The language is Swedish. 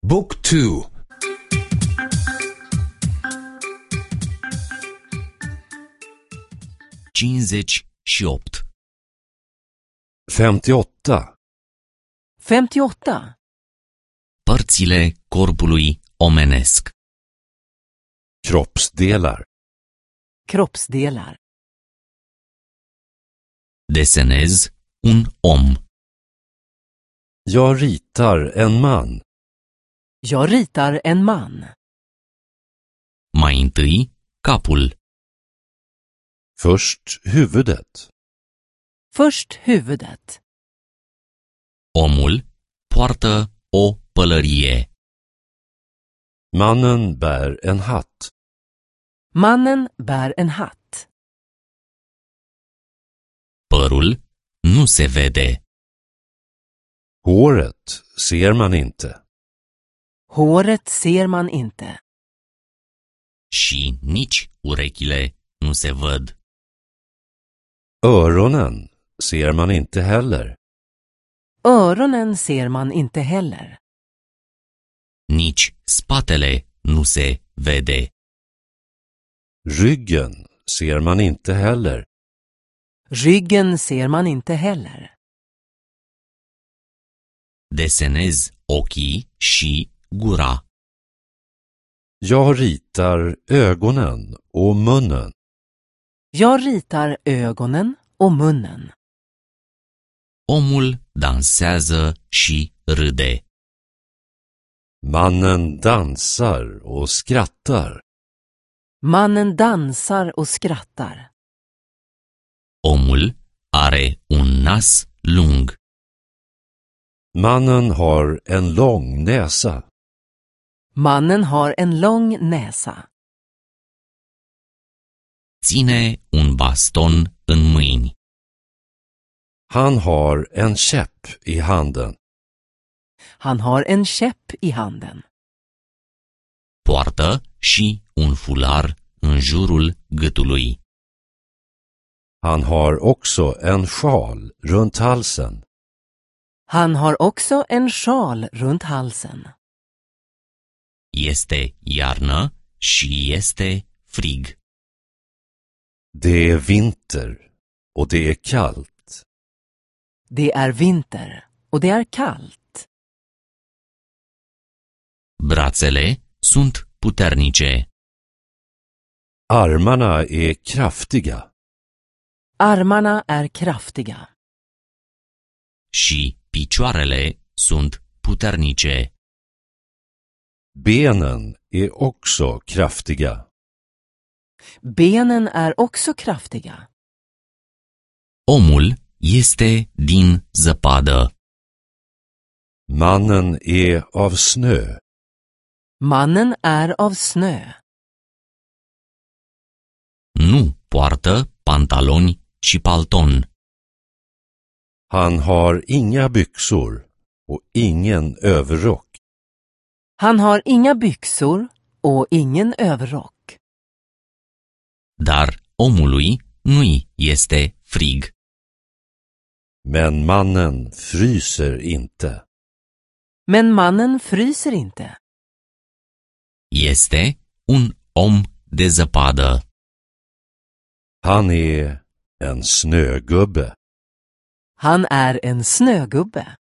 Book 2. 58. 58. 58. Părțile corpului omenesc. Kroppsdelar. Kroppsdelar. Desenez un om. Jag ritar en man. Jag ritar en man. Mai întâi, capul. Först huvudet. Först huvudet. Omul poartă o pălărie. Mannen bär en hatt. Mannen bär en hatt. Părul nu se vede. Håret ser man inte. Håret ser man inte. Și nici urechile nu se văd. Öronen ser man inte heller. Öronen ser man inte heller. Nici spatele nu se vede. Ryggen ser man inte heller. Ryggen ser man inte heller. Desenez ochii și gura. Jag ritar ögonen och munnen. Jag ritar ögonen och munnen. Omul dansează și râde. Mannen dansar och skrattar. Mannen dansar och skrattar. Omul are un nas lung. Mannen har en lång näsa. Mannen har en lång näsa. Ține un baston în mâini. Han har en käpp i handen. Han har en käpp i handen. Poartă și un fular în jurul gâtului. Han har också en sjal runt halsen. Han har också en sjal runt halsen. Este iarnă și este frig. Det är vinter och det är kallt. Det är vinter och det är kallt. Brațele sunt puternice. Armarna är kraftiga. Armarna är kraftiga. Și picioarele sunt puternice. Benen är också kraftiga. Benen är också kraftiga. Omul este din zăpadă. Mannen är av snö. Mannen är av snö. Nu poartă pantaloni și palton. Han har inga byxor och ingen överrock. Han har inga byxor och ingen överrock. Dar omului nu-i este frig. Men mannen fryser inte. Men mannen fryser inte. Este un om de zăpadă. Han är en snögubbe. Han är en snögubbe.